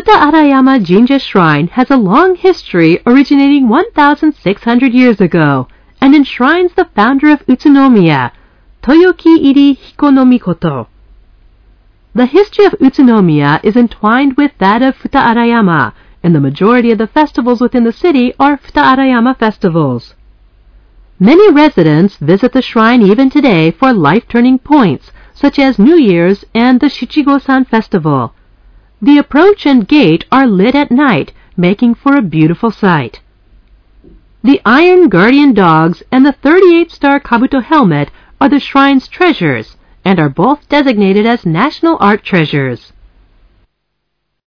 Futa Arayama Jinja Shrine has a long history originating 1,600 years ago and enshrines the founder of Utsunomiya, Toyoki-iri Hikonomikoto. The history of Utsunomiya is entwined with that of Futa Arayama, and the majority of the festivals within the city are Futa Arayama festivals. Many residents visit the shrine even today for life-turning points, such as New Year's and the Shichigo-san Festival. The approach and gate are lit at night, making for a beautiful sight. The Iron Guardian Dogs and the 38-star Kabuto helmet are the shrine's treasures, and are both designated as National Art Treasures.